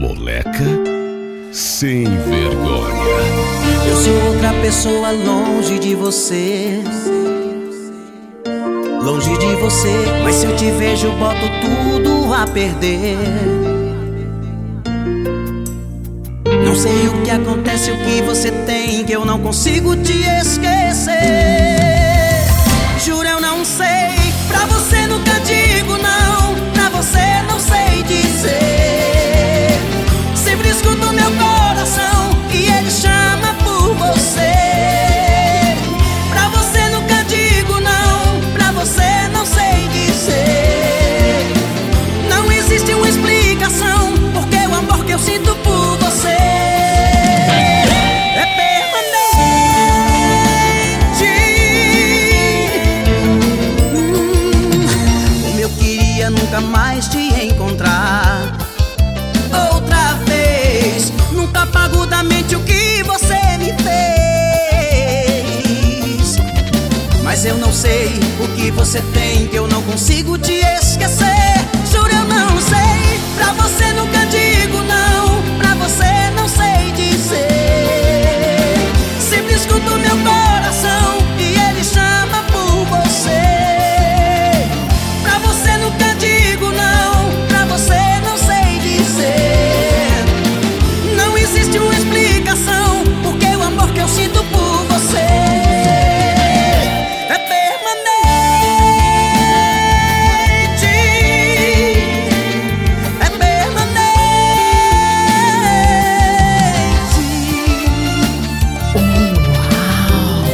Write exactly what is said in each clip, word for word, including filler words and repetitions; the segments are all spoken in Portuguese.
Moleca sem vergonha. Eu sou outra pessoa longe de você, longe de você, mas se eu te vejo boto tudo a perder. Não sei o que acontece, o que você tem, que eu não consigo te esquecer. Juro, eu não sei, pra você nunca digo não, pra você não sei dizer. Sempre escuto meu coração e ele chama por você. Pra você nunca digo não, pra você não sei dizer. Não existe uma explicação, porque o amor que eu sinto por você é permanente. hum, Como eu queria nunca mais te encontrar outra vez. Nunca apago da mente o que você me fez, mas eu não sei o que você tem, que eu não consigo te esquecer. Juro, eu não sei, pra você nunca digo não, pra você não sei dizer. Sempre escuto meu coração e ele chama por você. Pra você nunca digo não, pra você não sei dizer. Não existe uma explicação, porque o amor que eu sinto por você é permanente. É permanente. Moleca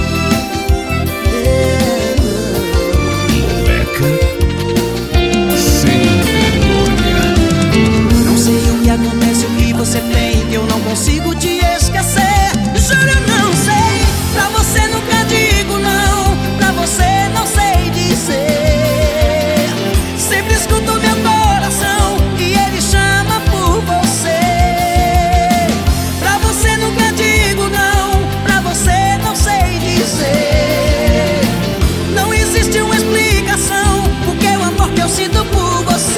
sem vergonha. Não sei o que acontece, o que você tem, que eu não consigo te esquecer. Juro, eu não sei, pra você nunca digo não, pra você não sei dizer. Sempre escuto meu coração e ele chama por você. Pra você nunca digo não, pra você não sei dizer. Não existe uma explicação, porque o amor que eu sinto por você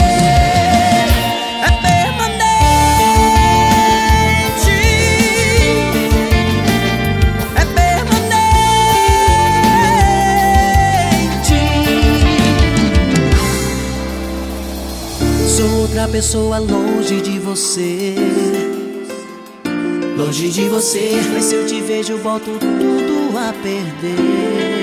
é permanente. É permanente. Sou outra pessoa longe de você, longe de você, mas se eu te vejo boto tudo a perder.